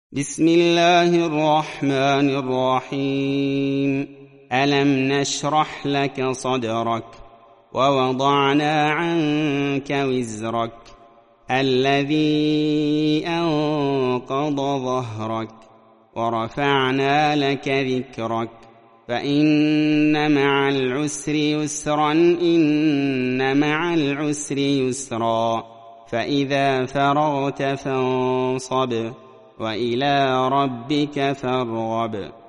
بسم الله الرحمن الرحيم. ألم نشرح لك صدرك ووضعنا عنك وزرك الذي أنقض ظهرك ورفعنا لك ذكرك فإن مع العسر يسرا إن مع العسر يسرا فإذا فرغت فانصب وإلى ربك فارغب.